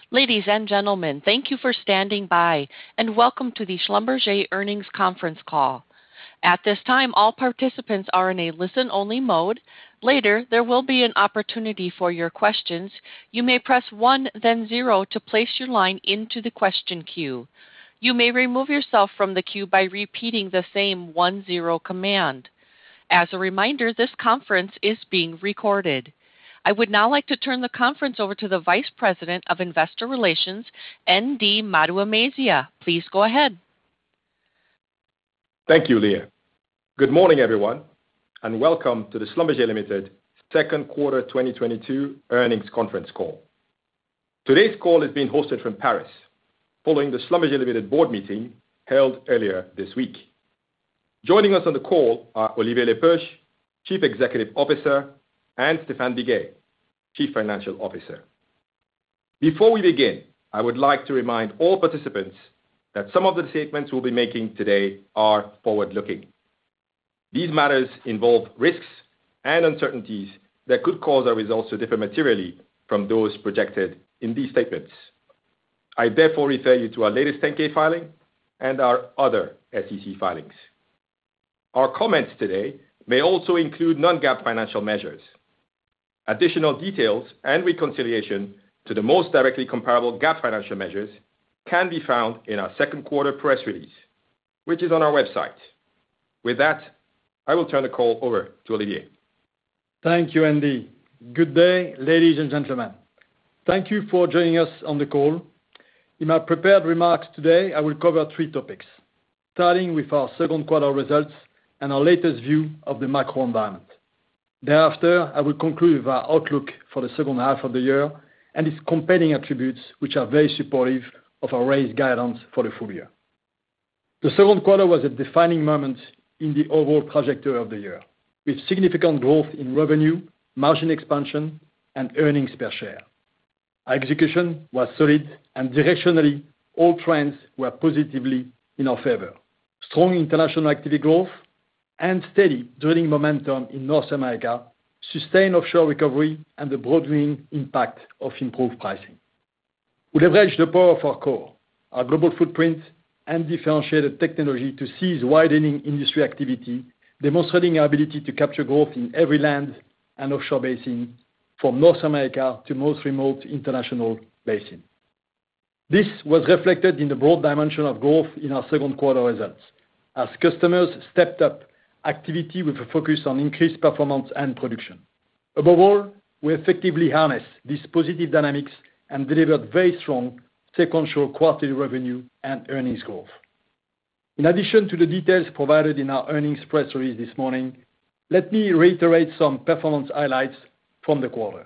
Ladies and gentlemen, thank you for standing by, and welcome to the Schlumberger Earnings Conference Call. At this time, all participants are in a listen-only mode. Later, there will be an opportunity for your questions. You may press 1, then 0 to place your line into the question queue. You may remove yourself from the queue by repeating the same 1-0 command. As a reminder, this conference is being recorded. I would now like to turn the conference over to the Vice President of Investor Relations, ND Maduemezia. Please go ahead. Thank you, Leah. Good morning, everyone, and welcome to the Schlumberger Limited second quarter 2022 earnings conference call. Today's call is being hosted from Paris, following the Schlumberger Limited board meeting held earlier this week. Joining us on the call are Olivier Le Peuch, Chief Executive Officer, and Stéphane Biguet, Chief Financial Officer. Before we begin, I would like to remind all participants that some of the statements we'll be making today are forward-looking. These matters involve risks and uncertainties that could cause our results to differ materially from those projected in these statements. I therefore refer you to our latest 10-K filing and our other SEC filings. Our comments today may also include non-GAAP financial measures. Additional details and reconciliation to the most directly comparable GAAP financial measures can be found in our second quarter press release, which is on our website. With that, I will turn the call over to Olivier. Thank you, Andy. Good day, ladies and gentlemen. Thank you for joining us on the call. In my prepared remarks today, I will cover 3 topics, starting with our second quarter results and our latest view of the macro environment. Thereafter, I will conclude with our outlook for the second half of the year and its compelling attributes, which are very supportive of our raised guidance for the full year. The second quarter was a defining moment in the overall trajectory of the year, with significant growth in revenue, margin expansion, and earnings per share. Our execution was solid, and directionally, all trends were positively in our favor. Strong international activity growth and steady drilling momentum in North America, sustained offshore recovery, and the broadening impact of improved pricing. We leveraged the power of our core, our global footprint, and differentiated technology to seize widening industry activity, demonstrating our ability to capture growth in every land and offshore basin, from North America to most remote international basin. This was reflected in the broad dimension of growth in our second quarter results, as customers stepped up activity with a focus on increased performance and production. Above all, we effectively harnessed these positive dynamics and delivered very strong sequential quarterly revenue and earnings growth. In addition to the details provided in our earnings press release this morning, let me reiterate some performance highlights from the quarter.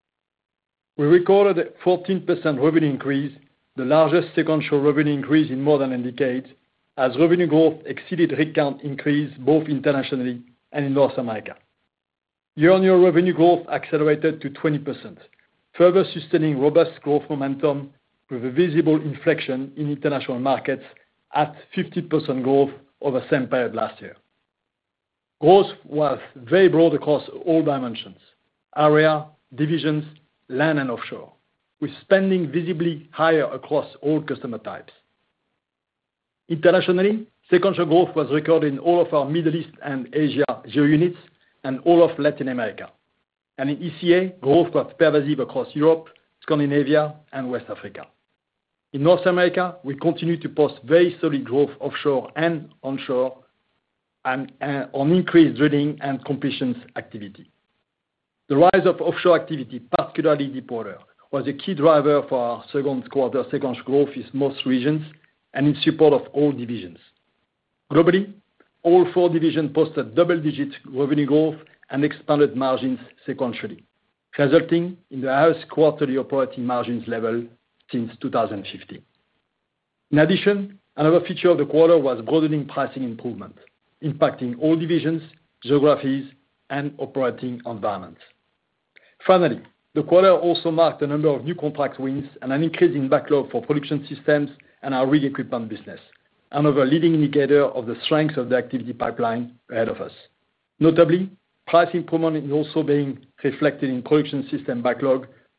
We recorded a 14% revenue increase, the largest sequential revenue increase in more than a decade, as revenue growth exceeded rig count increase both internationally and in North America. Year-on-year revenue growth accelerated to 20%, further sustaining robust growth momentum with a visible inflection in international markets at 50% growth over the same period last year. Growth was very broad across all dimensions, area, divisions, land, and offshore, with spending visibly higher across all customer types. Internationally, sequential growth was recorded in all of our Middle East and Asia geo-units and all of Latin America. And in ECA, growth was pervasive across Europe, Scandinavia, and West Africa. In North America, we continue to post very solid growth offshore and onshore and on increased drilling and completions activity. The rise of offshore activity, particularly deepwater, was a key driver for our second quarter sequential growth in most regions and in support of all divisions. Globally, all 4 divisions posted double-digit revenue growth and expanded margins sequentially, resulting in the highest quarterly operating margins level since 2015. In addition, another feature of the quarter was broadening pricing improvement, impacting all divisions, geographies, and operating environments. Finally, the quarter also marked a number of new contract wins and an increase in backlog for production systems and our rig equipment business, another leading indicator of the strength of the activity pipeline ahead of us. Notably, price improvement is also being reflected in production system backlog,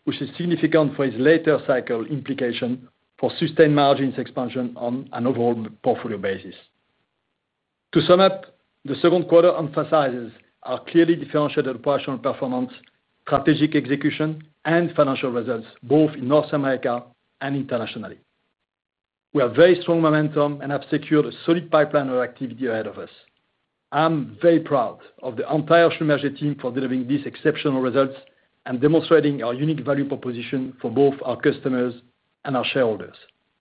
which is significant for its later cycle implication for sustained margins expansion on an overall portfolio basis. To sum up, the second quarter emphasizes our clearly differentiated operational performance, strategic execution, and financial results, both in North America and internationally. We have very strong momentum and have secured a solid pipeline of activity ahead of us. I'm very proud of the entire Schlumberger team for delivering these exceptional results and demonstrating our unique value proposition for both our customers and our shareholders.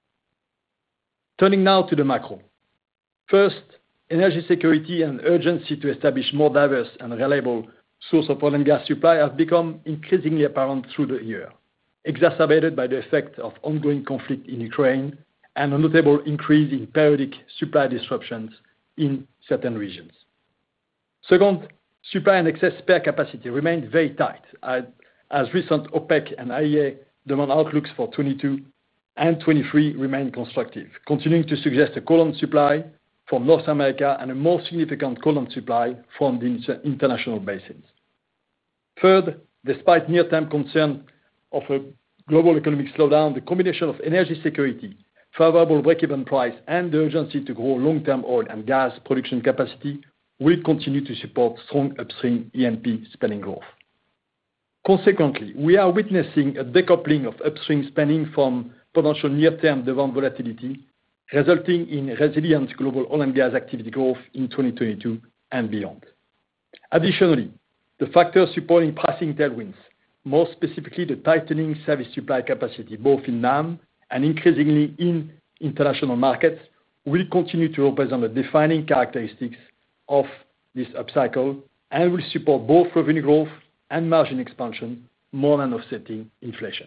Turning now to the macro. First, energy security and urgency to establish more diverse and reliable source of oil and gas supply have become increasingly apparent through the year, exacerbated by the effect of ongoing conflict in Ukraine and a notable increase in periodic supply disruptions in certain regions. Second, supply and excess spare capacity remained very tight as recent OPEC and IEA demand outlooks for 2022 and 2023 remain constructive, continuing to suggest a call on supply from North America and a more significant call on supply from the international basins. Third, despite near-term concern of a global economic slowdown, the combination of energy security, favorable break-even price, and the urgency to grow long-term oil and gas production capacity will continue to support strong upstream E&P spending growth. Consequently, we are witnessing a decoupling of upstream spending from potential near-term demand volatility, resulting in resilient global oil and gas activity growth in 2022 and beyond. Additionally, the factors supporting pricing tailwinds, more specifically the tightening service supply capacity both in NAM and increasingly in international markets, will continue to represent the defining characteristics of this upcycle and will support both revenue growth and margin expansion more than offsetting inflation.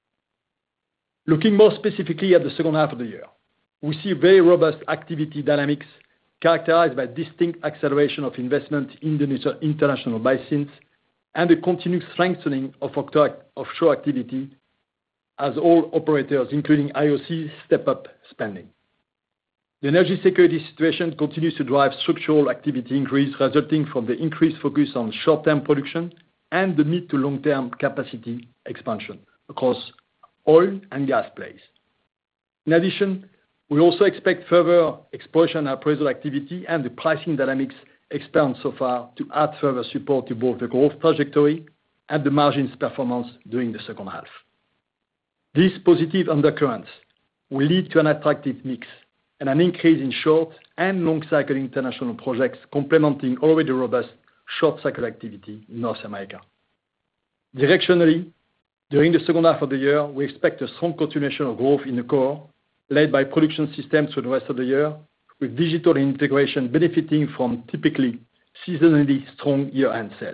Looking more specifically at the second half of the year, we see very robust activity dynamics characterized by distinct acceleration of investment in the international basins and the continued strengthening of offshore activity as all operators, including IOCs, step up spending. The energy security situation continues to drive structural activity increase resulting from the increased focus on short-term production and the mid to long-term capacity expansion across oil and gas plays. In addition, we also expect further exploration and appraisal activity and the pricing dynamics experienced so far to add further support to both the growth trajectory and the margins performance during the second half. These positive undercurrents will lead to an attractive mix and an increase in short and long cycle international projects complementing already robust short cycle activity in North America. Directionally, during the second half of the year, we expect a strong continuation of growth in the core, led by production systems for the rest of the year, with digital integration benefiting from typically seasonally strong year-end sales.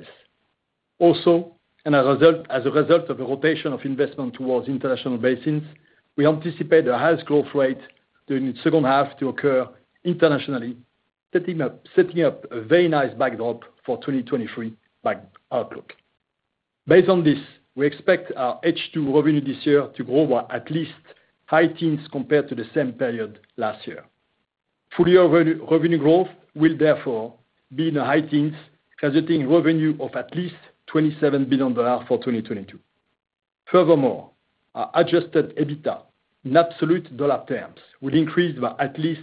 Also, and as a result of a rotation of investment towards international basins, we anticipate a highest growth rate during the second half to occur internationally, setting up a very nice backdrop for 2023 outlook. Based on this, we expect our H2 revenue this year to grow by at least high teens compared to the same period last year. Full year revenue growth will therefore be in the high teens, resulting in revenue of at least $27 billion for 2022. Furthermore, our adjusted EBITDA in absolute dollar terms will increase by at least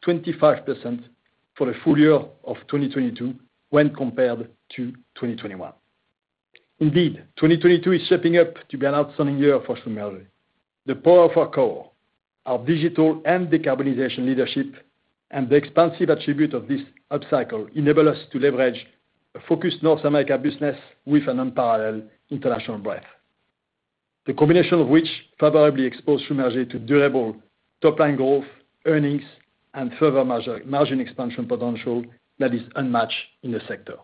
25% for the full year of 2022 when compared to 2021. Indeed, 2022 is shaping up to be an outstanding year for Schlumberger. The power of our core, our digital and decarbonization leadership, and the expansive attribute of this upcycle enable us to leverage a focused North America business with an unparalleled international breadth. The combination of which favorably expose Schlumberger to durable top-line growth, earnings, and further margin expansion potential that is unmatched in the sector.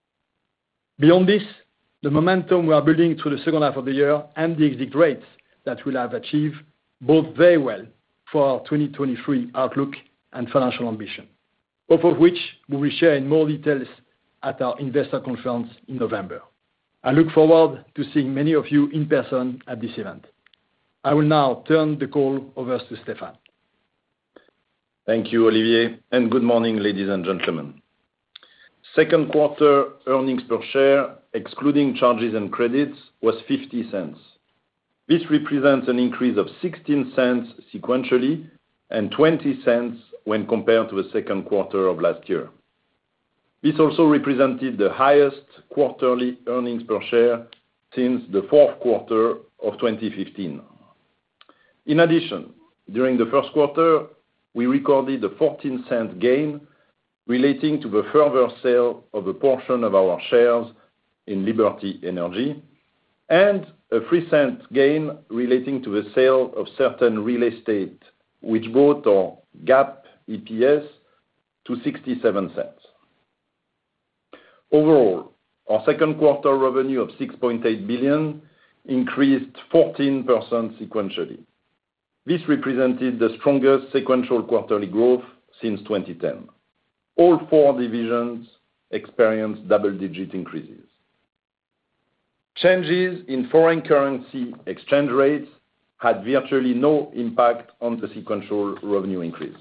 Beyond this, the momentum we are building through the second half of the year and the exit rates that we'll have achieved bode very well for our 2023 outlook and financial ambition, both of which we will share in more details at our investor conference in November. I look forward to seeing many of you in person at this event. I will now turn the call over to Stéphane. Thank you, Olivier, and good morning, ladies and gentlemen. Second quarter earnings per share, excluding charges and credits, was $0.50, This represents an increase of $0.16 sequentially and $0.20 when compared to the second quarter of last year. This also represented the highest quarterly earnings per share since the fourth quarter of 2015. In addition, during the first quarter, we recorded a $0.14 gain relating to the further sale of a portion of our shares in Liberty Energy, and a $0.03 gain relating to the sale of certain real estate, which brought our GAAP EPS to 67 cents. Overall, our second quarter revenue of $6.8 billion increased 14% sequentially. This represented the strongest sequential quarterly growth since 2010. All four divisions experienced double-digit increases. Changes in foreign currency exchange rates had virtually no impact on the sequential revenue increase.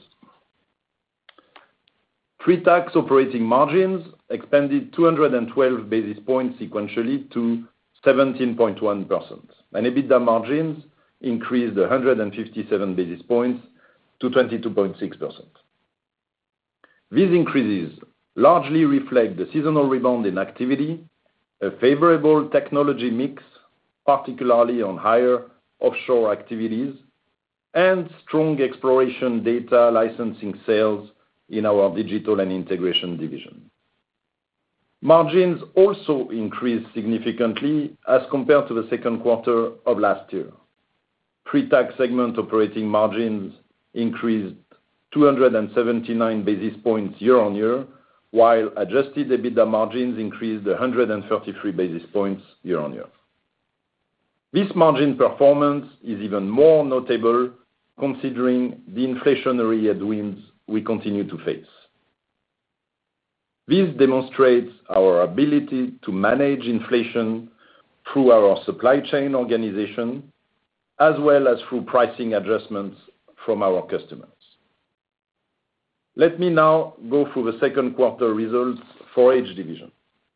Pre-tax operating margins expanded 212 basis points sequentially to 17.1%, and EBITDA margins increased 157 basis points to 22.6%. These increases largely reflect the seasonal rebound in activity, a favorable technology mix, particularly on higher offshore activities, and strong exploration data licensing sales in our Digital and Integration division. Margins also increased significantly as compared to the second quarter of last year. Pre-tax segment operating margins increased 279 basis points year-on-year, while adjusted EBITDA margins increased 133 basis points year-on-year. This margin performance is even more notable considering the inflationary headwinds we continue to face. This demonstrates our ability to manage inflation through our supply chain organization, as well as through pricing adjustments from our customers. Let me now go through the second quarter results for each division.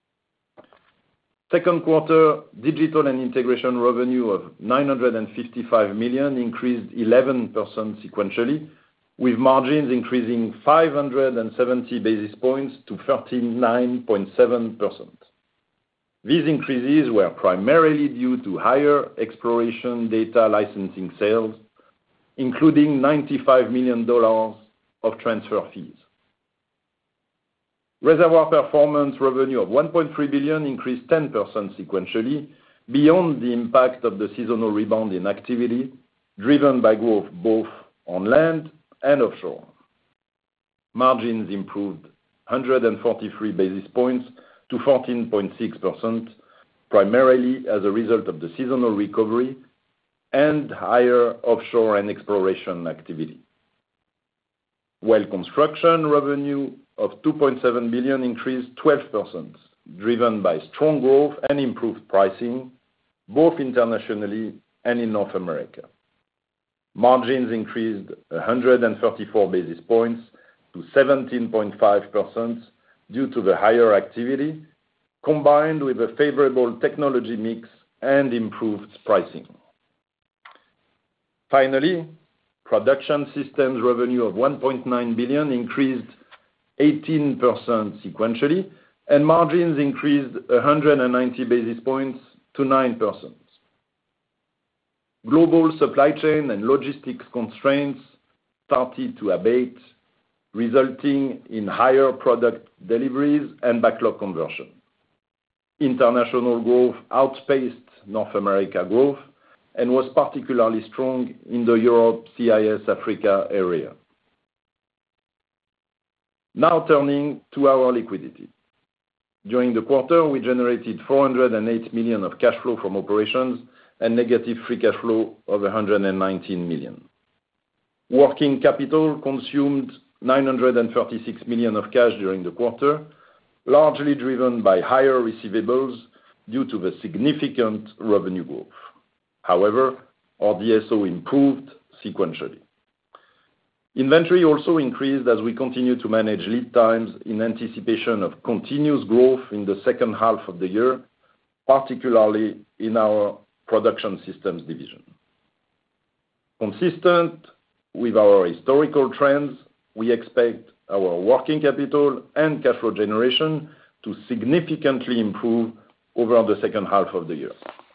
Second quarter Digital and Integration revenue of $955 million increased 11% sequentially, with margins increasing 570 basis points to 39.7%. These increases were primarily due to higher exploration data licensing sales, including $95 million of transfer fees. Reservoir Performance revenue of $1.3 billion increased 10% sequentially, beyond the impact of the seasonal rebound in activity, driven by growth both on land and offshore. Margins improved 143 basis points to 14.6%, primarily as a result of the seasonal recovery and higher offshore and exploration activity. Well Construction revenue of $2.7 billion increased 12%, driven by strong growth and improved pricing, both internationally and in North America. Margins increased 134 basis points to 17.5% due to the higher activity, combined with a favorable technology mix and improved pricing. Finally, Production Systems revenue of $1.9 billion increased 18% sequentially, and margins increased 190 basis points to 9%. Global supply chain and logistics constraints started to abate, resulting in higher product deliveries and backlog conversion. International growth outpaced North America growth and was particularly strong in the Europe, CIS, Africa area. Now turning to our liquidity. During the quarter, we generated $408 million of cash flow from operations and negative free cash flow of $119 million. Working capital consumed $936 million of cash during the quarter, largely driven by higher receivables due to the significant revenue growth. However, our DSO improved sequentially. Inventory also increased as we continue to manage lead times in anticipation of continuous growth in the second half of the year, particularly in our Production Systems division. Consistent with our historical trends, we expect our working capital and cash flow generation to significantly improve over the second half of the year.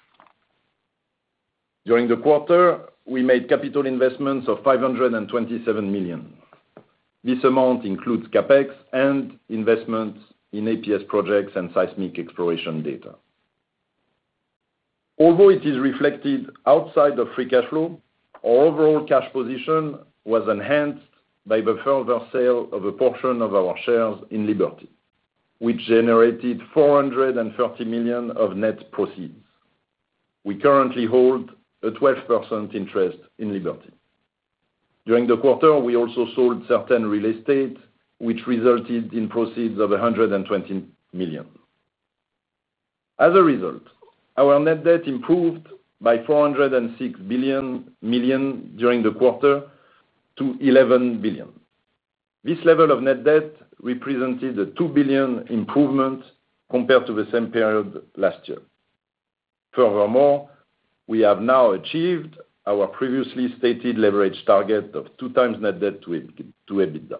During the quarter, we made capital investments of $527 million. This amount includes CapEx and investments in APS projects and seismic exploration data. Although it is reflected outside of free cash flow, our overall cash position was enhanced by the further sale of a portion of our shares in Liberty, which generated $430 million of net proceeds. We currently hold a 12% interest in Liberty. During the quarter, we also sold certain real estate, which resulted in proceeds of $120 million. As a result, our net debt improved by $406 million during the quarter to $11 billion. This level of net debt represented a $2 billion improvement compared to the same period last year. Furthermore, we have now achieved our previously stated leverage target of 2x net debt to EBITDA.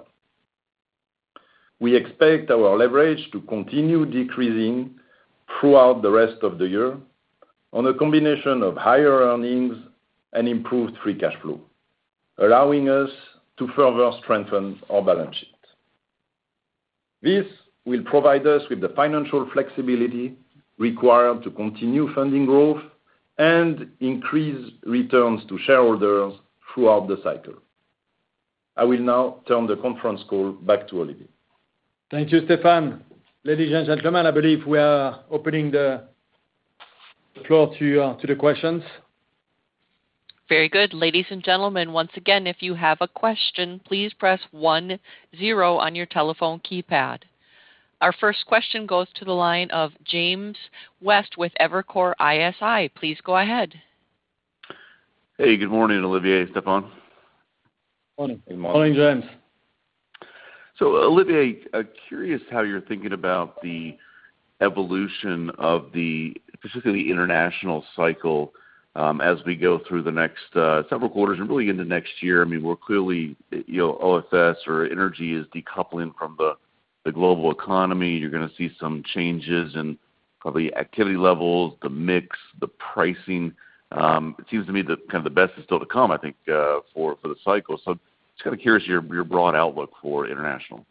We expect our leverage to continue decreasing throughout the rest of the year on a combination of higher earnings and improved free cash flow, allowing us to further strengthen our balance sheet. This will provide us with the financial flexibility required to continue funding growth and increase returns to shareholders throughout the cycle. I will now turn the conference call back to Olivier. Thank you, Stéphane. Ladies and gentlemen, I believe we are opening the floor to the questions. Very good. Ladies and gentlemen, once again, if you have a question, please press 10 on your telephone keypad. Our first question goes to the line of James West with Evercore ISI. Please go ahead. Hey, good morning, Olivier, Stéphane. Morning. Good morning. Morning, James. So, Olivier, curious how you're thinking about the evolution of the, particularly international cycle, as we go through the next several quarters and really into next year. I mean, we're clearly, OFS or energy is decoupling from the global economy. You're going to see some changes in probably activity levels, the mix, the pricing. It seems to me that kind of the best is still to come, I think, for the cycle. So just kind of curious your broad outlook for international.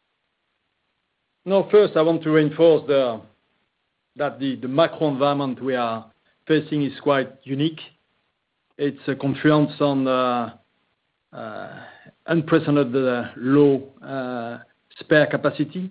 No, first I want to reinforce that the macro environment we are facing is quite unique. It's a confluence on unprecedented low spare capacity,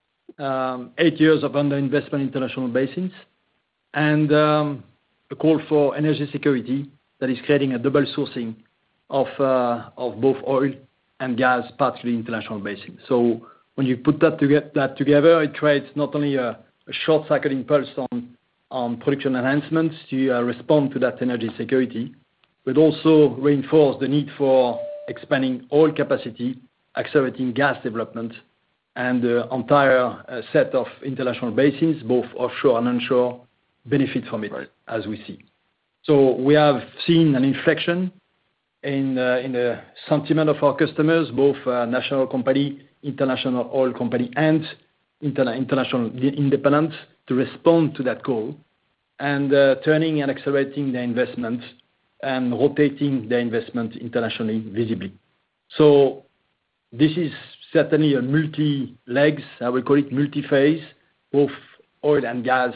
8 years of underinvestment in international basins, and a call for energy security that is creating a double sourcing of both oil and gas, particularly international basins. So when you put that together, it creates not only a short cycle impulse on production enhancements to respond to that energy security, but also reinforce the need for expanding oil capacity, accelerating gas development, and the entire set of international basins, both offshore and onshore, benefit from it, right, as we see. So we have seen an inflection in the sentiment of our customers, both national company, international oil company, and international independents, to respond to that call, and turning and accelerating their investments and rotating their investment internationally visibly. So this is certainly a multi-legs, I will call it multi-phase, both oil and gas,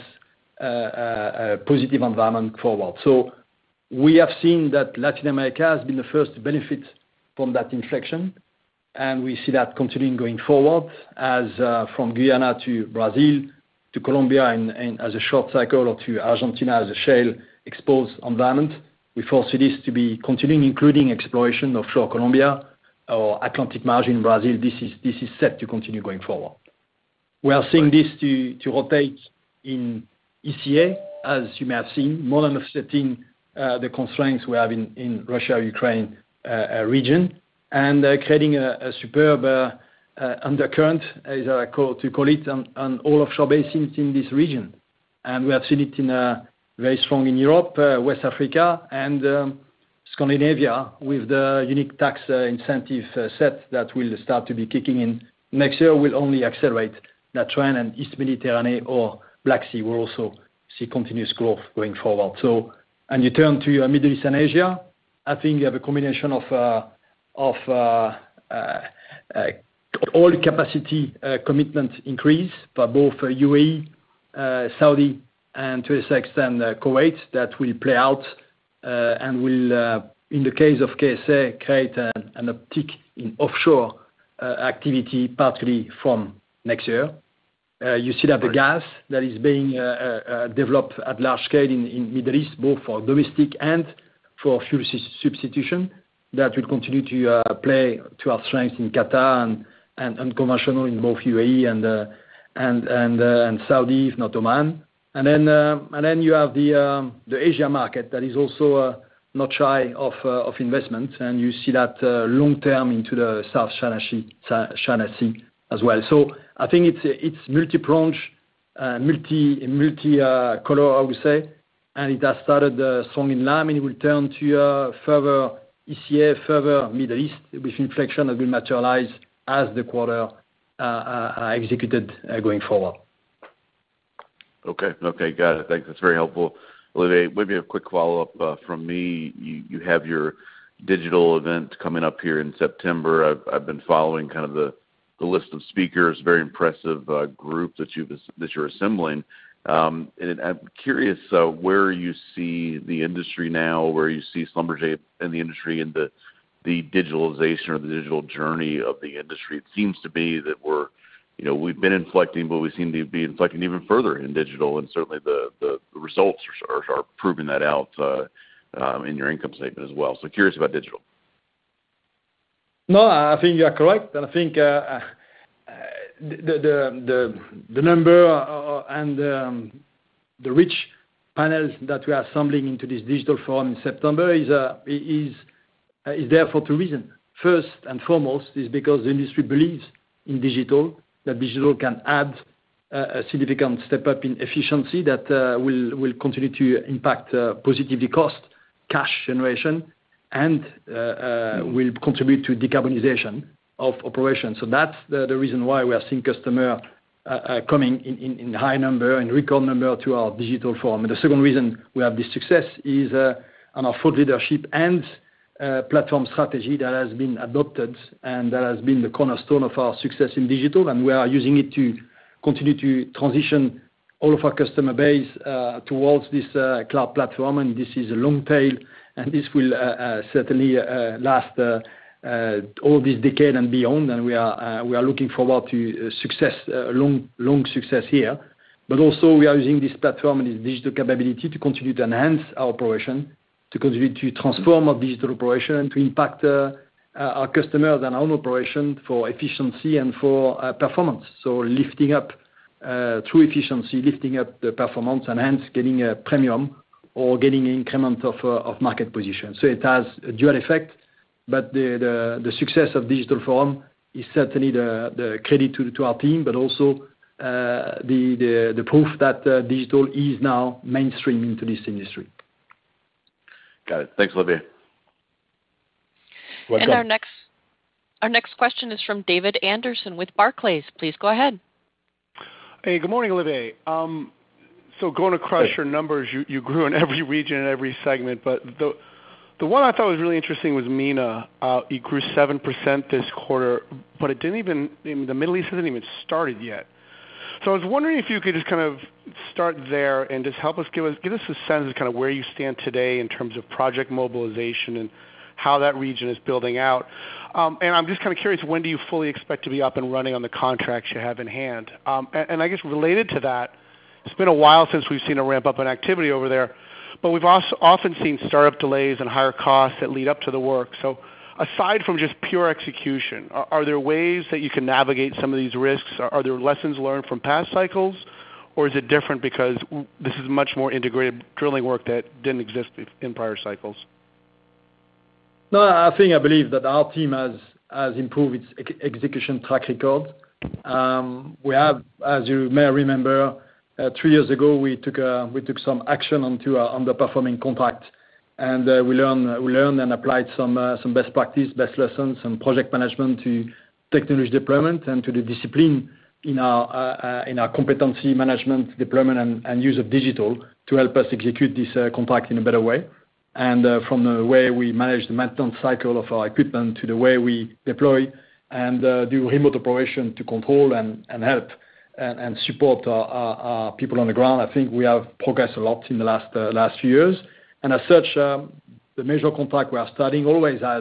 positive environment forward. So we have seen that Latin America has been the first to benefit from that inflection, and we see that continuing going forward as from Guyana to Brazil to Colombia and as a short cycle, or to Argentina as a shale exposed environment. We foresee this to be continuing, including exploration offshore Colombia or Atlantic margin in Brazil. This is set to continue going forward. We are seeing this to rotate in ECA, as you may have seen, more than offsetting the constraints we have in Russia-Ukraine region, and creating a superb undercurrent, as I call it, on all offshore basins in this region. And we have seen it very strong in Europe, West Africa, and Scandinavia with the unique tax incentive set that will start to be kicking in next year will only accelerate that trend, and East Mediterranean or Black Sea will also see continuous growth going forward. So, and you turn to Middle East and Asia, I think you have a combination of oil capacity commitment increase by both UAE, Saudi, and to a certain extent Kuwait that will play out and will, in the case of KSA, create an uptick in offshore activity, particularly from next year. You see that the gas that is being developed at large scale in Middle East, both for domestic and for fuel substitution, that will continue to play to our strengths in Qatar and unconventional in both UAE and Saudi, if not Oman. And then you have the Asia market that is also not shy of investment, and you see that long term into the South China Sea as well. So I think it's multi-pronged, multi-color, I would say, and it has started strong in LAM, and it will turn to further ECA, further Middle East, with inflection that will materialize as the quarter are executed going forward. Okay, got it. Thanks. That's very helpful. Olivier, maybe a quick follow-up from me. You have your digital event coming up here in September. I've been following kind of the list of speakers, very impressive group that you're assembling. And I'm curious where you see the industry now, where you see Schlumberger and the industry in the digitalization or the digital journey of the industry. It seems to be that we've been inflecting, but we seem to be inflecting even further in digital, and certainly the results are proving that out in your income statement as well. So curious about digital. No, I think you are correct, and I think the number and the rich panels that we are assembling into this digital forum in September is there for two reasons. First and foremost is because the industry believes in digital, that digital can add a significant step up in efficiency that will continue to impact positively cost, cash generation, and will contribute to decarbonization of operations. So that's the reason why we are seeing customers coming in high number, in record number to our digital forum. And the second reason we have this success is on our thought leadership and platform strategy that has been adopted and that has been the cornerstone of our success in digital, and we are using it to continue to transition all of our customer base towards this cloud platform, and this is a long tail, and this will certainly last all this decade and beyond, and we are looking forward to success, long success here. But also we are using this platform and this digital capability to continue to enhance our operation, to continue to transform our digital operation, and to impact our customers and our own operation for efficiency and for performance. So lifting up through efficiency, lifting up the performance, and hence getting a premium or getting increment of market position. So it has a dual effect, but the success of digital forum is certainly the credit to our team, but also the proof that digital is now mainstream into this industry. Got it. Thanks, Olivier. Welcome. And our next question is from David Anderson with Barclays. Please go ahead. Hey, good morning, Olivier. So going across your numbers, you grew in every region and every segment, but the one I thought was really interesting was MENA. You grew 7% this quarter, but it didn't even, the Middle East hasn't even started yet. So I was wondering if you could just kind of start there and just help us give us a sense of kind of where you stand today in terms of project mobilization and how that region is building out. And I'm just kind of curious, when do you fully expect to be up and running on the contracts you have in hand? And I guess related to that, it's been a while since we've seen a ramp up in activity over there, but we've also often seen startup delays and higher costs that lead up to the work. So aside from just pure execution, are there ways that you can navigate some of these risks? Are there lessons learned from past cycles, or is it different because this is much more integrated drilling work that didn't exist in prior cycles? No, I believe that our team has improved its execution track record. We have, as you may remember, 3 years ago, we took some action onto our underperforming contract, and we learned and applied some best practice, best lessons, and project management to technology deployment and to the discipline in our competency management, deployment, and use of digital to help us execute this contract in a better way. And from the way we manage the maintenance cycle of our equipment to the way we deploy and do remote operation to control and help and support our people on the ground, I think we have progressed a lot in the last few years. And as such, the major contract we are starting always have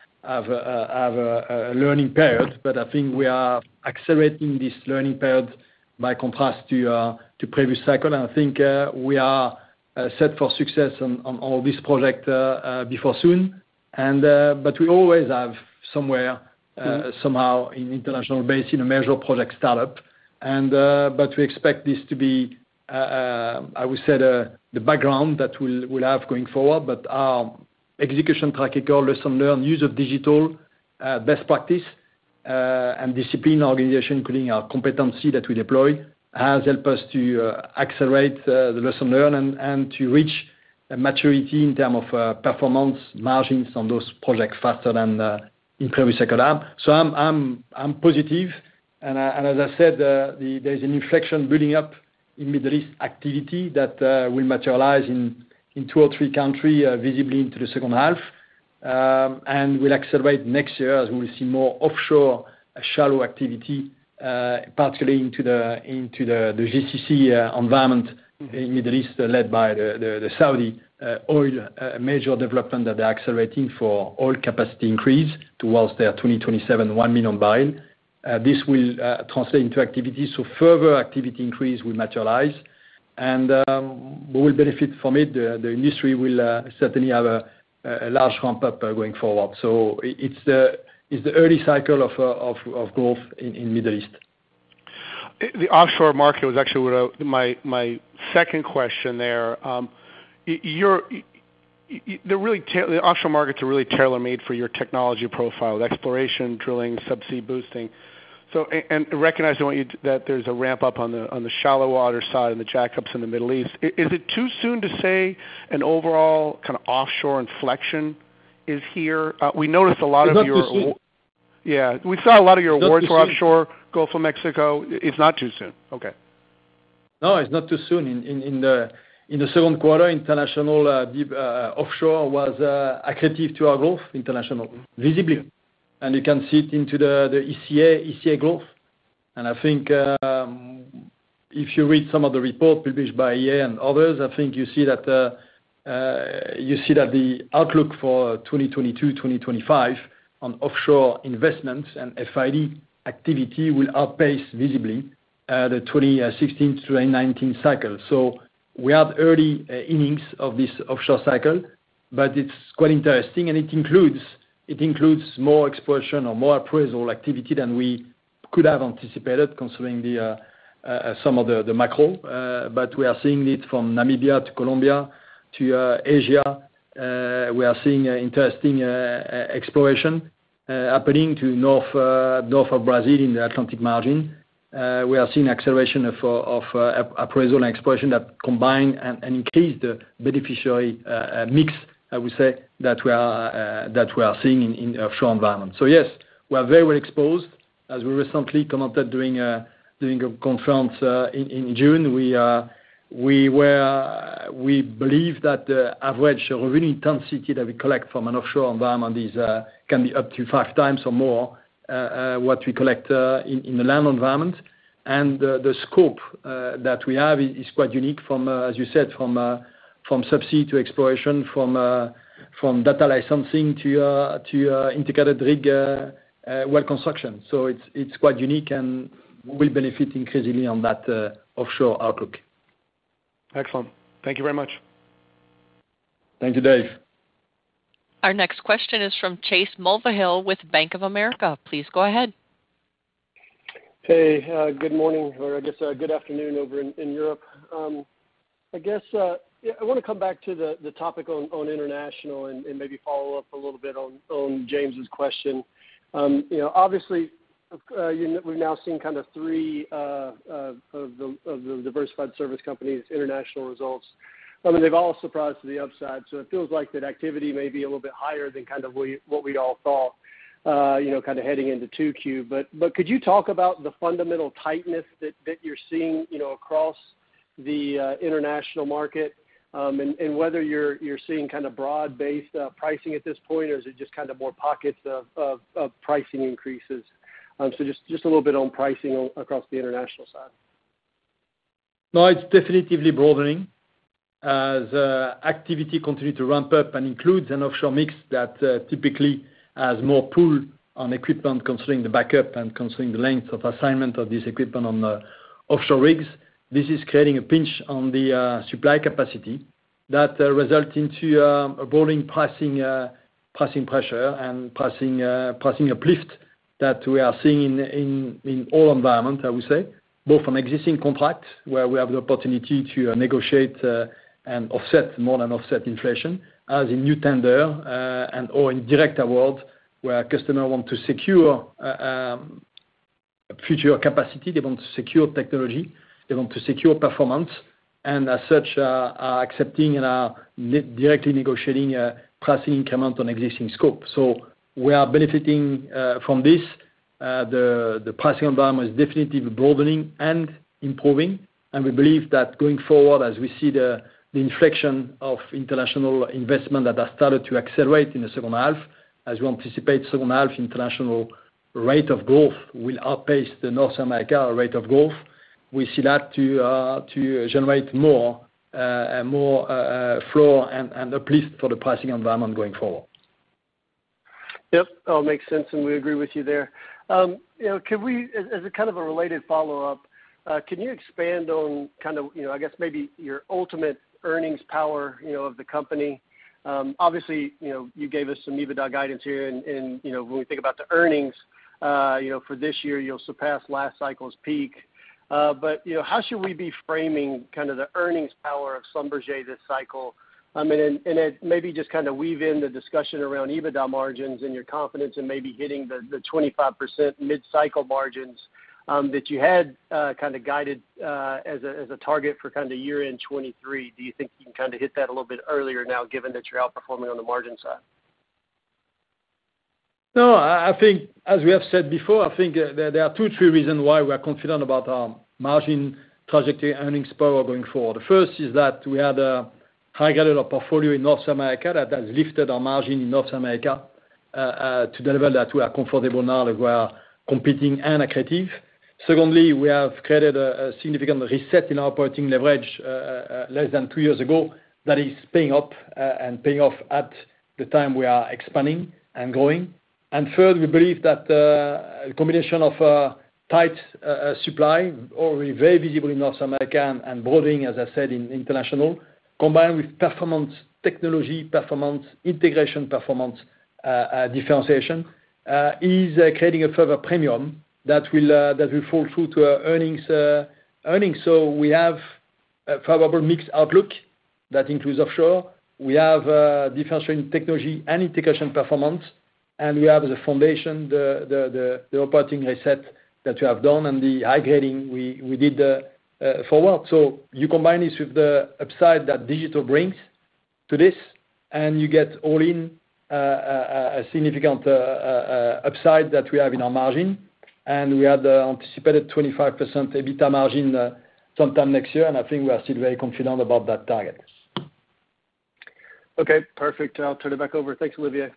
a learning period, but I think we are accelerating this learning period by contrast to previous cycle. And I think we are set for success on all this project before soon. And but we always have somewhere somehow in international basin a major project startup. And but we expect this to be I would say the background that we'll have going forward. But our execution track record, lesson learned, use of digital, best practice, and discipline organization, including our competency that we deploy, has helped us to accelerate the lesson learned and to reach a maturity in terms of performance margins on those projects faster than in previous cycle. So I'm positive, and as I said, there's an inflection building up in Middle East activity that will materialize in 2 or 3 countries visibly into the second half, and will accelerate next year as we will see more offshore shallow activity, particularly into the GCC environment in Middle East, led by the Saudi oil major development that they're accelerating for oil capacity increase towards their 2027 1 million barrel. This will translate into activity, so further activity increase will materialize, and we will benefit from it. The industry will certainly have a large ramp up going forward. So it's the early cycle of growth in Middle East. The offshore market was actually my second question there. The offshore markets are really tailor-made for your technology profile, exploration, drilling, subsea boosting. So, and recognizing that there's a ramp up on the shallow water side and the jackups in the Middle East. Is it too soon to say an overall kind of offshore inflection is here? We noticed a lot of your we saw a lot of your awards for offshore Gulf of Mexico. It's not too soon. Okay. No, it's not too soon. In the second quarter, international deep offshore was accretive to our growth, international, visibly. And you can see it into the ECA growth. And I think if you read some of the report published by EA and others, I think you see that the outlook for 2022-2025 on offshore investments and FID activity will outpace visibly the 2016-2019 cycle. So we are at early innings of this offshore cycle, but it's quite interesting, and it includes more exploration or more appraisal activity than we could have anticipated, considering some of the macro. But we are seeing it from Namibia to Colombia to Asia. We are seeing interesting exploration happening to north of Brazil in the Atlantic margin. We are seeing acceleration of appraisal and exploration that combine and increase the beneficiary mix, I would say, that we are seeing in offshore environment. So yes, we are very well exposed. As we recently commented during a conference in June, we believe that the average revenue intensity that we collect from an offshore environment can be up to 5 times or more what we collect in the land environment. And the scope that we have is quite unique, from as you said, from subsea to exploration, from data licensing to integrated rig well construction. So it's quite unique, and will benefit increasingly on that offshore outlook. Excellent. Thank you very much. Thank you, Dave. Our next question is from Chase Mulvehill with Bank of America. Please go ahead. Hey, good morning, or I guess good afternoon over in Europe. I guess I want to come back to the topic on international and maybe follow up a little bit on James's question. Obviously, we've now seen kind of three of the diversified service companies' international results. I mean, they've all surprised to the upside. So it feels like that activity may be a little bit higher than kind of what we all thought, kind of heading into 2Q. But could you talk about the fundamental tightness that you're seeing, across the international market, and whether you're seeing kind of broad-based pricing at this point, or is it just kind of more pockets of pricing increases? So just a little bit on pricing across the international side. No, it's definitively broadening as activity continues to ramp up and includes an offshore mix that typically has more pull on equipment, considering the backup and considering the length of assignment of this equipment on the offshore rigs. This is creating a pinch on the supply capacity that results into a broadening pricing pressure and pricing uplift that we are seeing in all environments, I would say, both on existing contracts where we have the opportunity to negotiate and more than offset inflation, as in new tender or in direct award, where customers want to secure future capacity, they want to secure technology, they want to secure performance, and as such are accepting and are directly negotiating pricing increment on existing scope. So we are benefiting from this. The pricing environment is definitely broadening and improving, and we believe that going forward, as we see the inflection of international investment that has started to accelerate in the second half, as we anticipate second half international rate of growth will outpace the North America rate of growth. We see that to generate more floor and uplift for the pricing environment going forward. Yep, all makes sense, and we agree with you there. Could we, as a kind of a related follow-up, can you expand on kind of, I guess maybe your ultimate earnings power, of the company? Obviously, you gave us some EBITDA guidance here, and when we think about the earnings, for this year, you'll surpass last cycle's peak. But how should we be framing kind of the earnings power of Schlumberger this cycle? And it maybe just kind of weave in the discussion around EBITDA margins and your confidence in maybe hitting the 25% mid-cycle margins that you had kind of guided as a target for kind of year-end 23. Do you think you can kind of hit that a little bit earlier now, given that you're outperforming on the margin side? No, I think, as we have said before, I think there are 2-3 reasons why we are confident about our margin trajectory earnings power going forward. The first is that we had a high-graded portfolio in North America that has lifted our margin in North America to the level that we are comfortable now that we are competing and accretive. Secondly, we have created a significant reset in our operating leverage less than 2 years ago that is paying off at the time we are expanding and growing. And third, we believe that a combination of tight supply, already very visible in North America and broadening, as I said, in international, combined with performance technology, performance integration, performance differentiation, is creating a further premium that will fall through to our earnings. So we have a favorable mixed outlook that includes offshore. We have differentiating technology and integration performance, and we have as a foundation the operating reset that we have done and the high grading we did forward. So you combine this with the upside that digital brings to this, and you get all in a significant upside that we have in our margin. And we had anticipated 25% EBITDA margin sometime next year, and I think we are still very confident about that target. Okay, perfect. I'll turn it back over. Thanks, Olivier.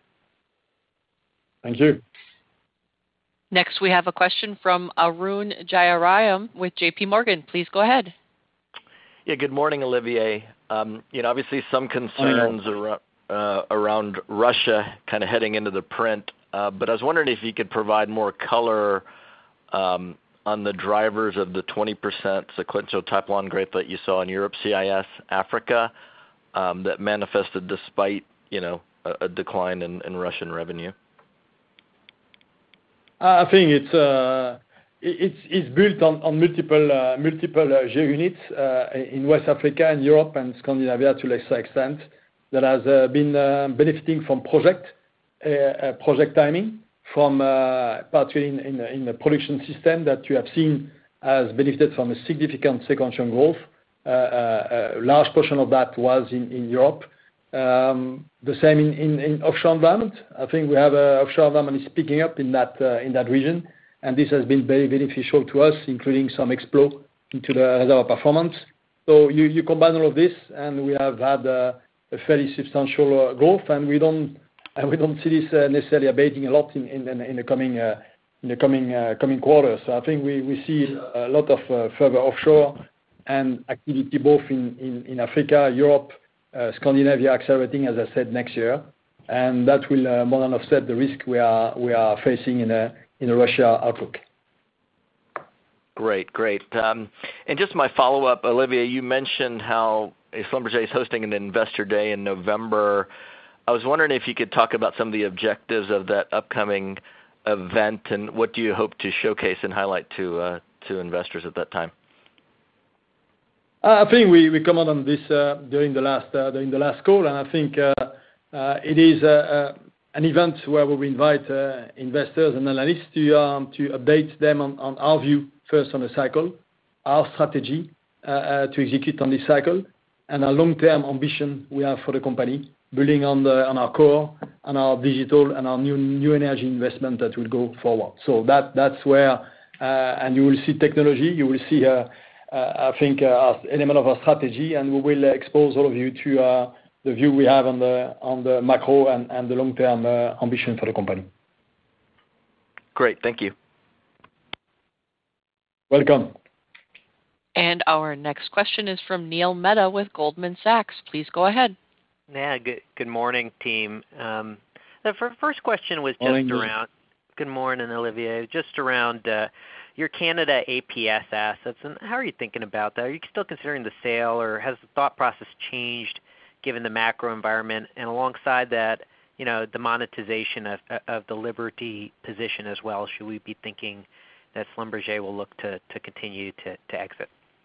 Thank you. Next, we have a question from Arun Jayaram with J.P. Morgan. Please go ahead. Yeah, good morning, Olivier. Obviously some concerns around Russia kind of heading into the print, but I was wondering if you could provide more color on the drivers of the 20% sequential top-line growth that you saw in Europe, CIS, Africa, that manifested despite a decline in Russian revenue. I think it's built on multiple geo units in West Africa and Europe and Scandinavia to a lesser extent that has been benefiting from project timing, from particularly in the production system that you have seen has benefited from a significant sequential growth. A large portion of that was in Europe. The same in offshore environment. I think we have offshore environment is picking up in that region, and this has been very beneficial to us, including some exploration into the reservoir performance. So you combine all of this, and we have had a fairly substantial growth, and we don't see this necessarily abating a lot in the coming quarters. So I think we see a lot of further offshore and activity both in Africa, Europe, Scandinavia accelerating, as I said, next year, and that will more than offset the risk we are facing in the Russia outlook. Great. And just my follow-up, Olivier, you mentioned how Schlumberger is hosting an investor day in November. I was wondering if you could talk about some of the objectives of that upcoming event, and what do you hope to showcase and highlight to investors at that time? I think we commented on this during the last call, and I think it is an event where we invite investors and analysts to update them on our view first on the cycle, our strategy to execute on this cycle, and our long-term ambition we have for the company, building on our core, on our digital and our new energy investment that will go forward. So that's where, and you will see technology, you will see. I think an element of our strategy, and we will expose all of you to the view we have on the macro and the long-term ambition for the company. Great, thank you. Welcome. And our next question is from Neil Mehta with Goldman Sachs. Please go ahead. Yeah, good morning, team. The first question was just morning, around. Good morning, Olivier. Just around your Canada APS assets, and how are you thinking about that? Are you still considering the sale, or has the thought process changed given the macro environment? And alongside that, the monetization of the Liberty position as well. Should we be thinking that Schlumberger will look to continue to exit?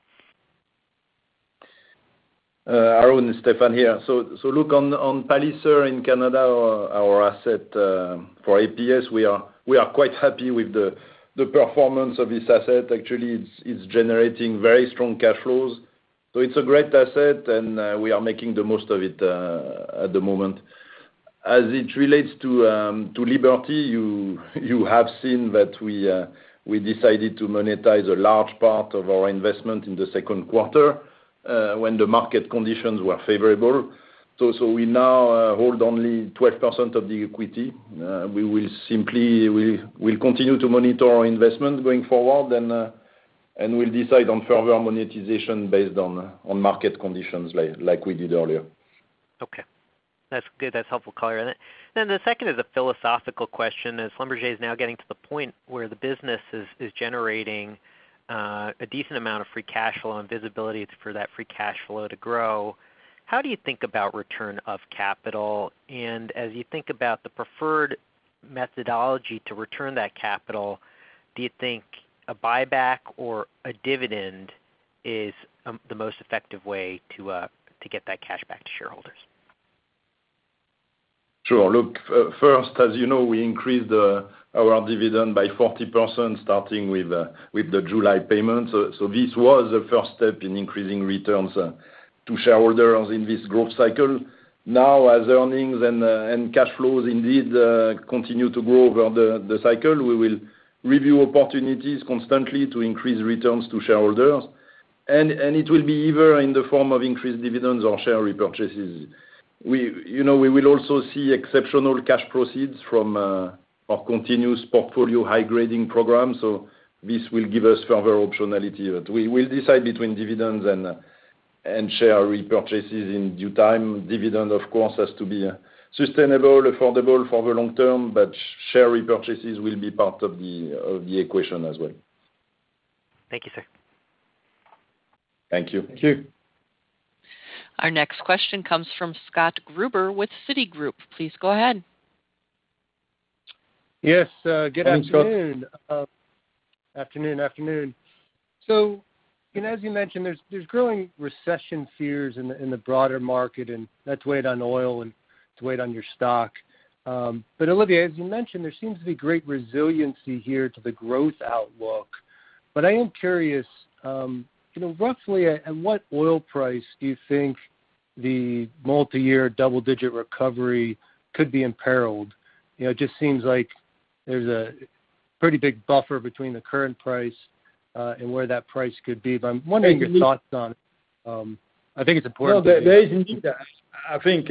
Arun, Stéphane here. So look on Palliser in Canada, our asset for APS. We are quite happy with the performance of this asset. Actually, it's generating very strong cash flows. So it's a great asset, and we are making the most of it at the moment. As it relates to Liberty, you have seen that we decided to monetize a large part of our investment in the second quarter when the market conditions were favorable. So we now hold only 12% of the equity. We'll continue to monitor our investment going forward, and we'll decide on further monetization based on market conditions like we did earlier. Okay, that's good. That's helpful color. And then the second is a philosophical question. As Schlumberger is now getting to the point where the business is generating a decent amount of free cash flow and visibility for that free cash flow to grow, how do you think about return of capital? And as you think about the preferred methodology to return that capital, do you think a buyback or a dividend is the most effective way to get that cash back to shareholders? Sure. Look, first, as you know, we increased our dividend by 40%, starting with the July payment. So this was the first step in increasing returns to shareholders in this growth cycle. Now, as earnings and cash flows indeed continue to grow over the cycle, we will review opportunities constantly to increase returns to shareholders, and it will be either in the form of increased dividends or share repurchases. We will also see exceptional cash proceeds from our continuous portfolio high grading program. So this will give us further optionality. But we will decide between dividends and share repurchases in due time. Dividend, of course, has to be sustainable, affordable for the long term, but share repurchases will be part of the equation as well. Thank you, sir. Thank you. Thank you. Our next question comes from Scott Gruber with Citigroup. Please go ahead. Yes, good afternoon. Afternoon. So, as you mentioned, there's growing recession fears in the broader market, and that's weighed on oil and it's weighed on your stock. But Olivier, as you mentioned, there seems to be great resiliency here to the growth outlook. But I am curious, roughly at what oil price do you think the multi-year double-digit recovery could be imperiled? It just seems like there's a pretty big buffer between the current price and where that price could be. But I'm wondering your thoughts on it. I think it's important. No, there is indeed. I think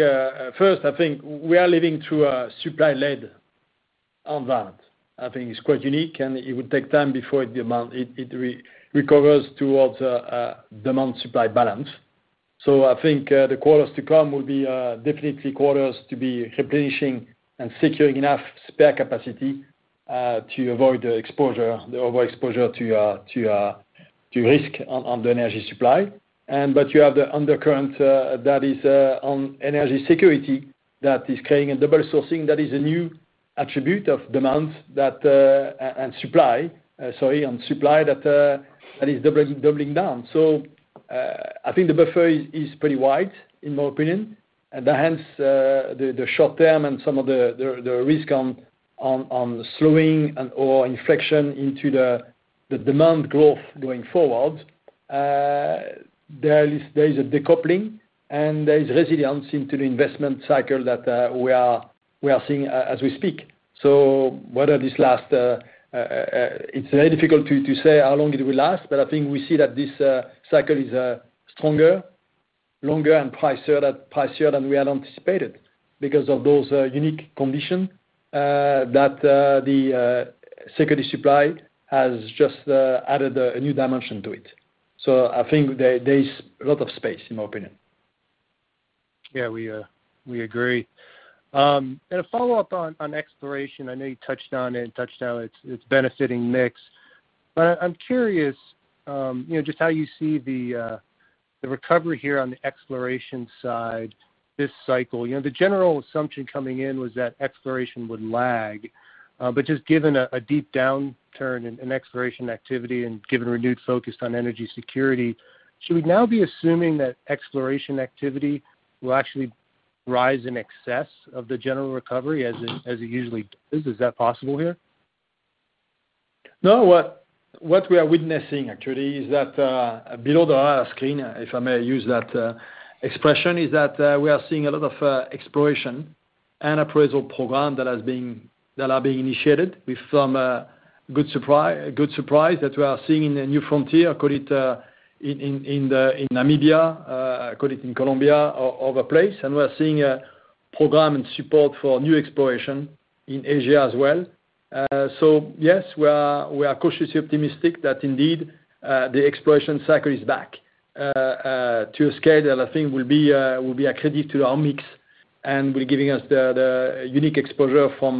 we are living through a supply-led environment. I think it's quite unique, and it would take time before it recovers towards a demand-supply balance. So I think the quarters to come will be definitely quarters to be replenishing and securing enough spare capacity to avoid the overexposure to risk on the energy supply. But you have the undercurrent that is on energy security that is creating a double sourcing that is a new attribute of demand and supply. That is doubling down. So I think the buffer is pretty wide, in my opinion, and hence the short term and some of the risk on slowing or inflection into the demand growth going forward. There is a decoupling and there is resilience into the investment cycle that we are seeing as we speak. So whether this lasts, it's very difficult to say how long it will last, but I think we see that this cycle is stronger, longer, and pricier than we had anticipated because of those unique conditions that the security supply has just added a new dimension to it. So I think there is a lot of space, in my opinion. Yeah, we agree. And a follow-up on exploration. I know you touched on it's benefiting mix, but I'm curious, just how you see the recovery here on the exploration side this cycle. The general assumption coming in was that exploration would lag, but just given a deep downturn in exploration activity and given renewed focus on energy security, should we now be assuming that exploration activity will actually rise in excess of the general recovery as it usually does? Is that possible here? No, what we are witnessing actually is that below the radar screen, if I may use that expression, is that we are seeing a lot of exploration and appraisal program that are being initiated with some good surprise that we are seeing in the new frontier. Call it in Namibia, call it in Colombia or other place, and we are seeing a program and support for new exploration in Asia as well. So yes, we are cautiously optimistic that indeed the exploration cycle is back to a scale that I think will be accretive to our mix and will giving us the unique exposure from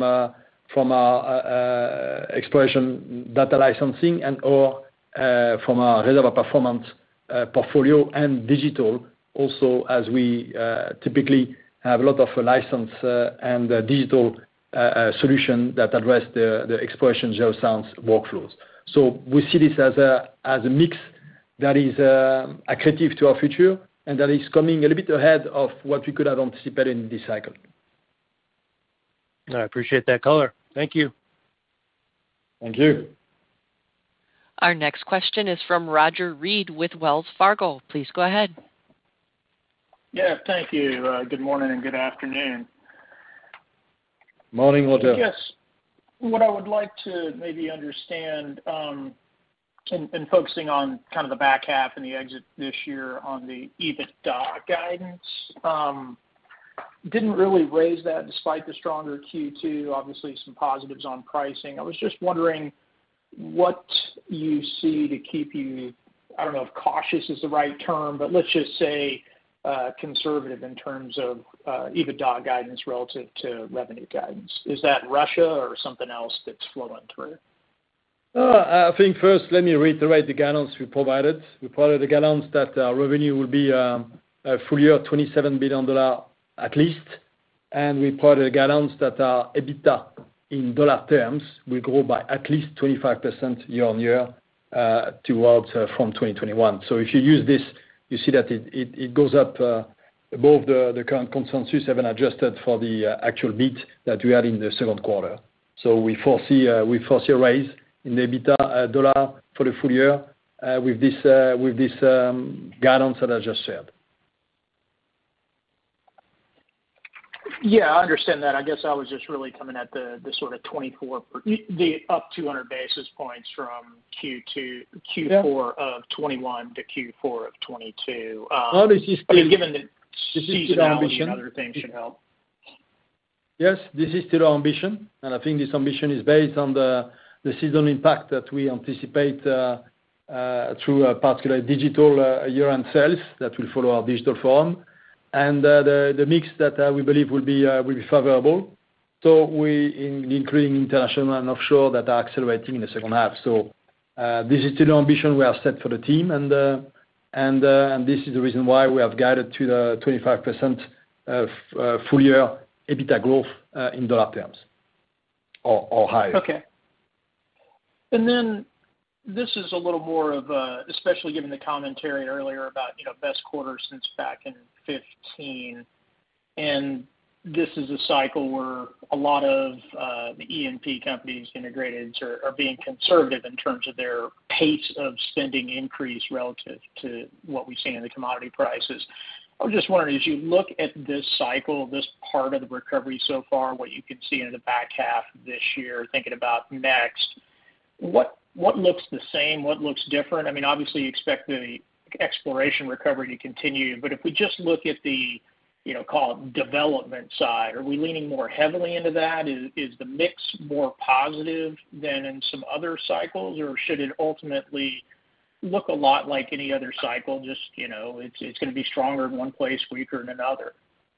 our exploration data licensing and/or from our reservoir performance portfolio and digital also, as we typically have a lot of license and digital solution that address the exploration geoscience workflows. So we see this as a mix that is accretive to our future and that is coming a little bit ahead of what we could have anticipated in this cycle. I appreciate that color. Thank you. Thank you. Our next question is from Roger Read with Wells Fargo. Please go ahead. Yeah, thank you. Good morning and good afternoon. Morning, Roger. I guess what I would like to maybe understand, and focusing on kind of the back half and the exit this year on the EBITDA guidance, didn't really raise that despite the stronger Q2, obviously some positives on pricing. I was just wondering what you see to keep you, I don't know if cautious is the right term, but let's just say conservative in terms of EBITDA guidance relative to revenue guidance. Is that Russia or something else that's flowing through? I think first, let me reiterate the guidance we provided. We provided the guidance that our revenue will be a full year $27 billion at least, and we provided a guidance that our EBITDA in dollar terms will grow by at least 25% year on year towards from 2021. So if you use this, you see that it goes up above the current consensus, even adjusted for the actual beat that we had in the second quarter. So we foresee a raise in the EBITDA dollar for the full year with this guidance that I just shared. Yeah, I understand that. I guess I was just really coming at the sort of the up 200 basis points from Q4 of 21 to Q4 of 22. No, this is still, given that this is still our ambition. And other things should help. Yes, this is still our ambition, and I think this ambition is based on the seasonal impact that we anticipate through particularly digital year-end sales that will follow our digital forum, and the mix that we believe will be favorable. So including international and offshore that are accelerating in the second half. So this is still the ambition we have set for the team, and this is the reason why we have guided to the 25% full year EBITDA growth in dollar terms, or higher. Okay. And then this is a little more of a, especially given the commentary earlier about, best quarter since back in 2015. And this is a cycle where a lot of the E&P companies, integrateds, are being conservative in terms of their pace of spending increase relative to what we've seen in the commodity prices. I was just wondering, as you look at this cycle, this part of the recovery so far, what you can see in the back half of this year, thinking about next, what looks the same? What looks different? I mean, obviously you expect the exploration recovery to continue, but if we just look at the, call it development side, are we leaning more heavily into that? Is the mix more positive than in some other cycles, or should it ultimately look a lot like any other cycle? Just, it's going to be stronger in one place, weaker in another.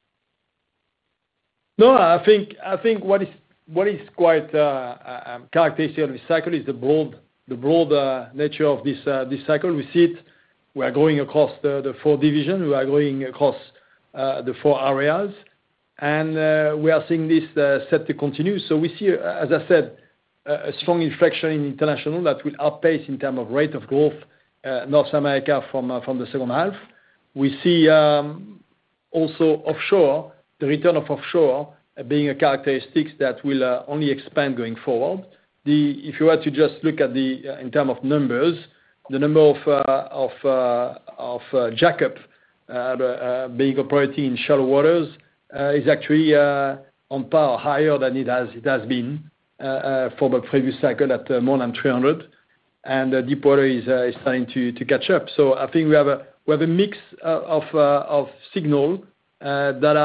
No, I think what is quite characteristic of this cycle is the broad nature of this cycle. We see it. We are going across the four divisions. We are going across the four areas, and we are seeing this set to continue. So we see, as I said, a strong inflection in international that will outpace in terms of rate of growth North America from the second half. We see also offshore, the return of offshore being a characteristic that will only expand going forward. If you were to just look at in terms of numbers, the number of jackup being operating in shallow waters is actually on par higher than it has been for the previous cycle at more than 300, and deep water is starting to catch up. So I think we have a mix of signal that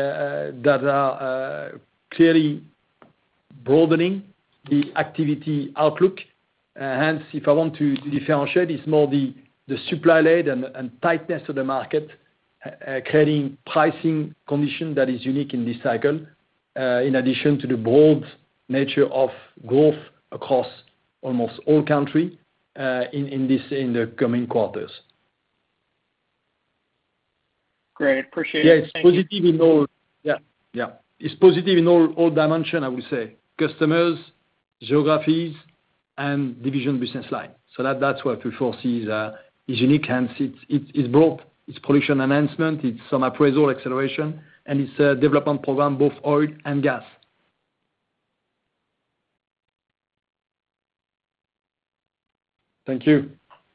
are clearly broadening the activity outlook. Hence, if I want to differentiate, it's more the supply led and tightness of the market, creating pricing condition that is unique in this cycle, in addition to the broad nature of growth across almost all countries in the coming quarters. Great, appreciate it. Yeah, it's positive in all. Yeah, it's positive in all dimensions. I would say customers, geographies, and division business line. So that's what we foresee is unique. Hence, it's broad. It's production enhancement. It's some appraisal acceleration, and it's a development program, both oil and gas. Thank you.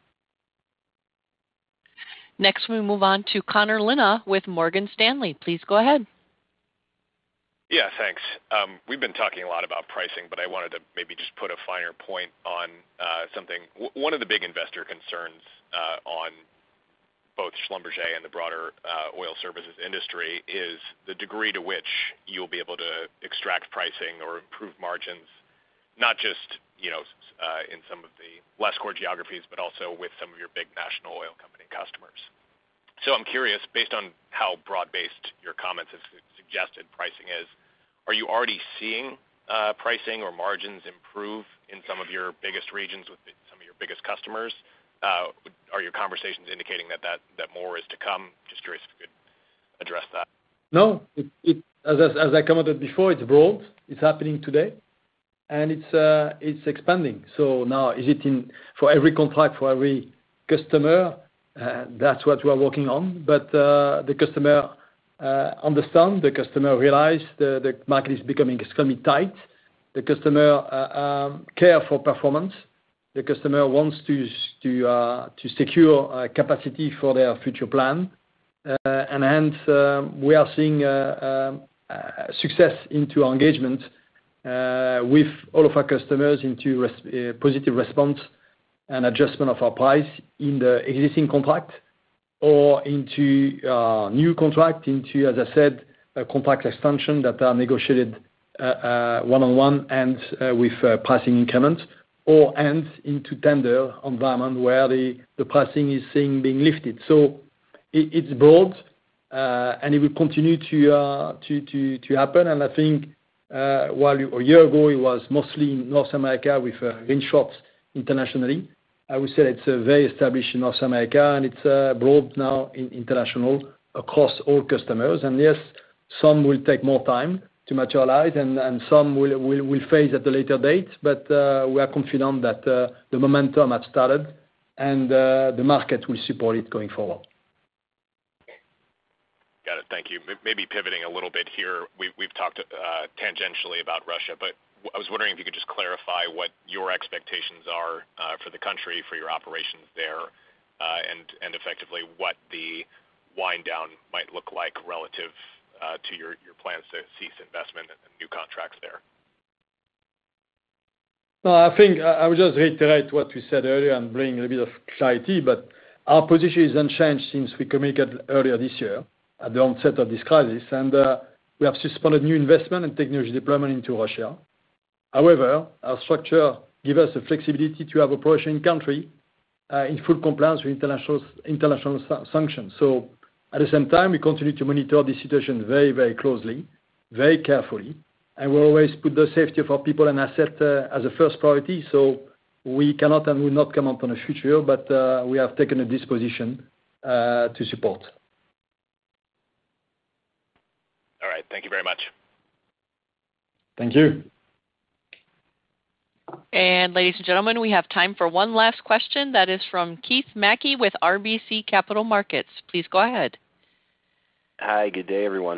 Next, we move on to Connor Lynagh with Morgan Stanley. Please go ahead. Yeah, thanks. We've been talking a lot about pricing, but I wanted to maybe just put a finer point on something. One of the big investor concerns on both Schlumberger and the broader oil services industry is the degree to which you'll be able to extract pricing or improve margins, not just in some of the less core geographies, but also with some of your big national oil company customers. So I'm curious, based on how broad-based your comments have suggested pricing is, are you already seeing pricing or margins improve in some of your biggest regions with some of your biggest customers? Are your conversations indicating that more is to come? Just curious if you could address that. No, as I commented before, it's broad. It's happening today, and it's expanding. So now, is it for every contract, for every customer? That's what we are working on. But the customer understand, the customer realize the market is becoming extremely tight. The customer care for performance. The customer wants to secure capacity for their future plan. And hence, we are seeing success into our engagement with all of our customers into positive response and adjustment of our price in the existing contract or into new contract, into, as I said, a contract extension that are negotiated one-on-one and with pricing increments, or and into tender environment where the pricing is being lifted. So it's broad, and it will continue to happen. And I think while a year ago it was mostly in North America with green shoots internationally, I would say it's very established in North America, and it's broad now in international across all customers. And yes, some will take more time to materialize, and some will phase at a later date. But we are confident that the momentum has started, and the market will support it going forward. Got it. Thank you. Maybe pivoting a little bit here, we've talked tangentially about Russia, but I was wondering if you could just clarify what your expectations are for the country, for your operations there, and effectively what the wind down might look like relative to your plans to cease investment and new contracts there. No, I think I would just reiterate what we said earlier and bring a little bit of clarity, but our position is unchanged since we communicated earlier this year at the onset of this crisis, and we have suspended new investment and technology deployment into Russia. However, our structure gives us the flexibility to have operation in country in full compliance with international sanctions. So at the same time, we continue to monitor the situation very, very closely, very carefully, and we always put the safety of our people and assets as a first priority. So we cannot and will not comment on the future, but we have taken a disposition to support. All right. Thank you very much. Thank you. And ladies and gentlemen, we have time for one last question. That is from Keith Mackey with RBC Capital Markets. Please go ahead. Hi, good day, everyone.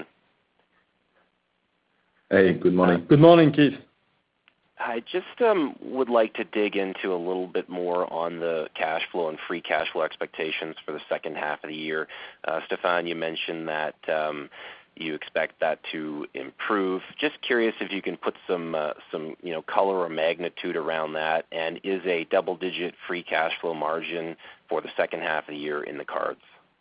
Hey, good morning. Good morning, Keith. I just would like to dig into a little bit more on the cash flow and free cash flow expectations for the second half of the year. Stéphane, you mentioned that you expect that to improve. Just curious if you can put some color or magnitude around that, and is a double-digit free cash flow margin for the second half of the year in the cards?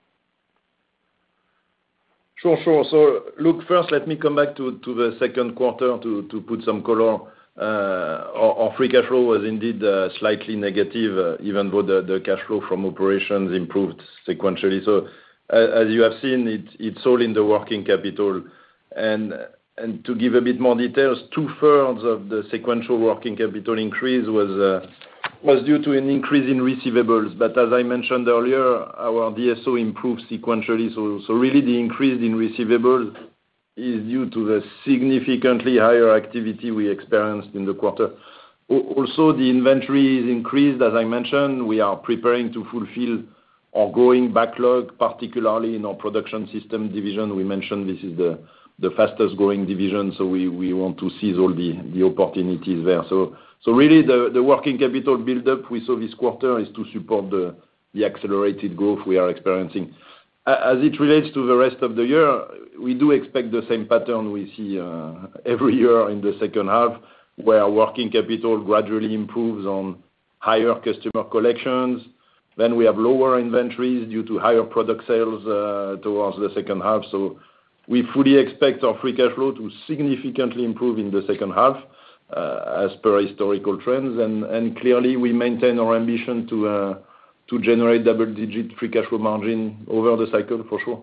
Sure. So look, first, let me come back to the second quarter to put some color. Our free cash flow was indeed slightly negative, even though the cash flow from operations improved sequentially. So as you have seen, it's all in the working capital. And to give a bit more details, 2/3 of the sequential working capital increase was due to an increase in receivables. But as I mentioned earlier, our DSO improved sequentially. So really the increase in receivables is due to the significantly higher activity we experienced in the quarter. Also, the inventory is increased. As I mentioned, we are preparing to fulfill our growing backlog, particularly in our production system division. We mentioned this is the fastest growing division, so we want to seize all the opportunities there. So really the working capital buildup we saw this quarter is to support the accelerated growth we are experiencing. As it relates to the rest of the year, we do expect the same pattern we see every year in the second half, where working capital gradually improves on higher customer collections. Then we have lower inventories due to higher product sales towards the second half. So we fully expect our free cash flow to significantly improve in the second half, as per historical trends. And clearly, we maintain our ambition to generate double-digit free cash flow margin over the cycle, for sure.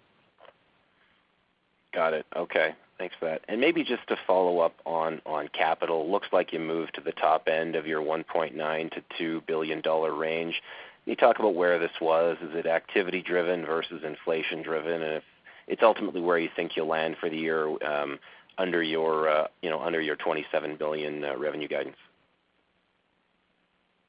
Got it. Okay. Thanks for that. And maybe just to follow up on capital, looks like you moved to the top end of your $1.9 to $2 billion range. Can you talk about where this was? Is it activity-driven versus inflation-driven? And if it's ultimately where you think you'll land for the year under your $27 billion revenue guidance?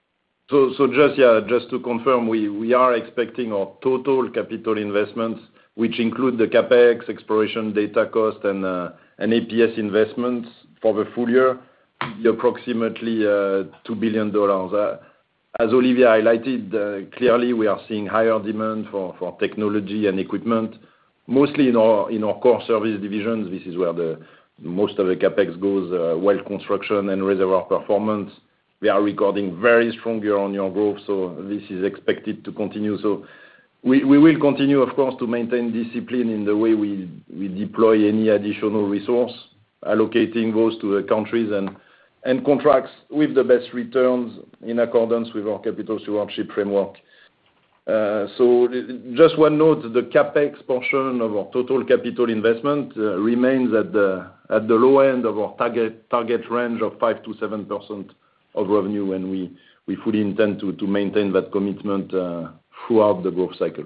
So just to confirm, we are expecting our total capital investments which include the CapEx, exploration data cost, and APS investments for the full year, approximately $2 billion. As Olivier highlighted, clearly we are seeing higher demand for technology and equipment, mostly in our core service divisions. This is where most of the CapEx goes, well construction and reservoir performance. We are recording very strong year-on-year growth, so this is expected to continue. So we will continue, of course, to maintain discipline in the way we deploy any additional resource, allocating those to the countries and contracts with the best returns in accordance with our capital stewardship framework. So just one note, the CapEx portion of our total capital investment remains at the low end of our target range of 5 to 7% of revenue, and we fully intend to maintain that commitment throughout the growth cycle.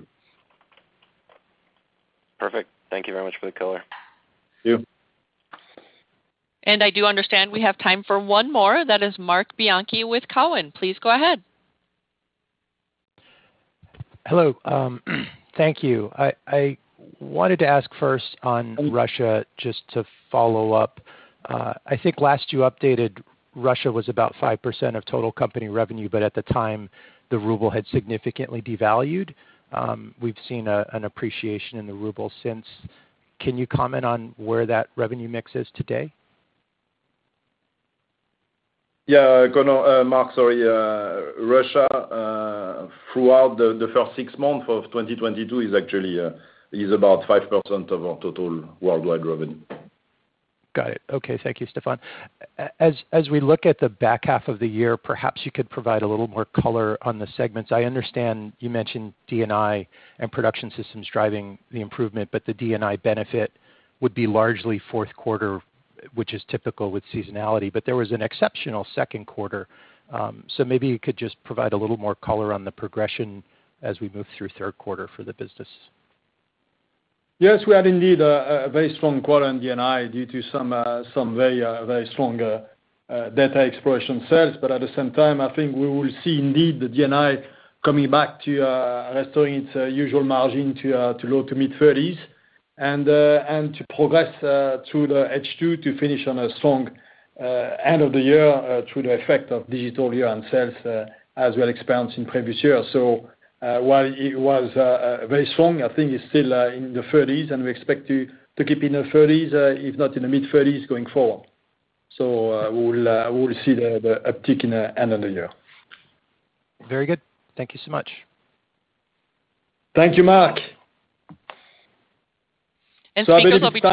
Perfect. Thank you very much for the color. Thank you. And I do understand we have time for one more. That is Marc Bianchi with Cowen. Please go ahead. Hello. Thank you. I wanted to ask first on Russia, just to follow up. I think last you updated, Russia was about 5% of total company revenue, but at the time, the ruble had significantly devalued. We've seen an appreciation in the ruble since. Can you comment on where that revenue mix is today? Yeah, Mark, sorry. Russia, throughout the first 6 months of 2022 is actually about 5% of our total worldwide revenue. Got it. Okay. Thank you, Stéphane. As we look at the back half of the year, perhaps you could provide a little more color on the segments. I understand you mentioned D&I and Production Systems driving the improvement, but the D&I benefit would be largely fourth quarter, which is typical with seasonality. But there was an exceptional second quarter. So maybe you could just provide a little more color on the progression as we move through third quarter for the business. Yes, we had indeed a very strong quarter in D&I due to some very strong data exploration sales. But at the same time, I think we will see indeed the D&I coming back to restoring its usual margin to low to mid-30s and to progress through the H2 to finish on a strong end of the year through the effect of digital year-end sales as well experienced in previous years. So while it was very strong, I think it's still in the 30s, and we expect to keep in the 30s, if not in the mid-30s going forward. So we'll see the uptick in the end of the year. Very good. Thank you so much. Thank you, Mark. And so I believe it's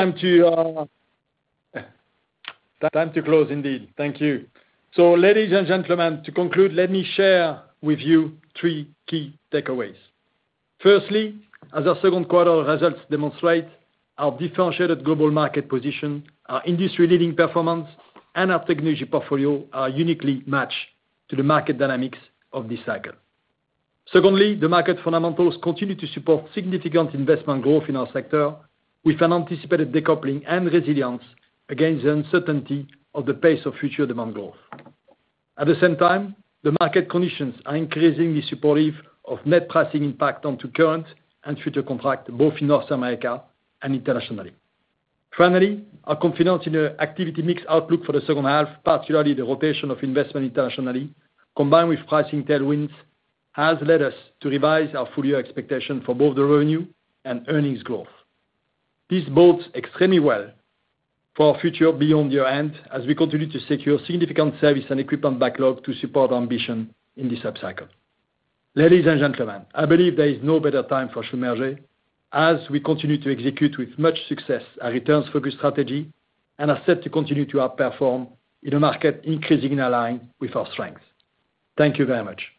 time to close indeed. Thank you. So ladies and gentlemen, to conclude, let me share with you 3 key takeaways. Firstly, as our second quarter results demonstrate, our differentiated global market position, our industry-leading performance, and our technology portfolio are uniquely matched to the market dynamics of this cycle. Secondly, the market fundamentals continue to support significant investment growth in our sector with an anticipated decoupling and resilience against the uncertainty of the pace of future demand growth. At the same time, the market conditions are increasingly supportive of net pricing impact onto current and future contracts, both in North America and internationally. Finally, our confidence in the activity mix outlook for the second half, particularly the rotation of investment internationally, combined with pricing tailwinds, has led us to revise our full-year expectation for both the revenue and earnings growth. This bodes extremely well for our future beyond year-end as we continue to secure significant service and equipment backlog to support our ambition in this upcycle. Ladies and gentlemen, I believe there is no better time for Schlumberger as we continue to execute with much success our returns-focused strategy and are set to continue to outperform in a market increasingly aligned with our strengths. Thank you very much.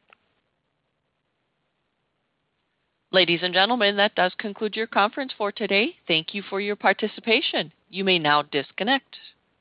Ladies and gentlemen, that does conclude your conference for today. Thank you for your participation. You may now disconnect.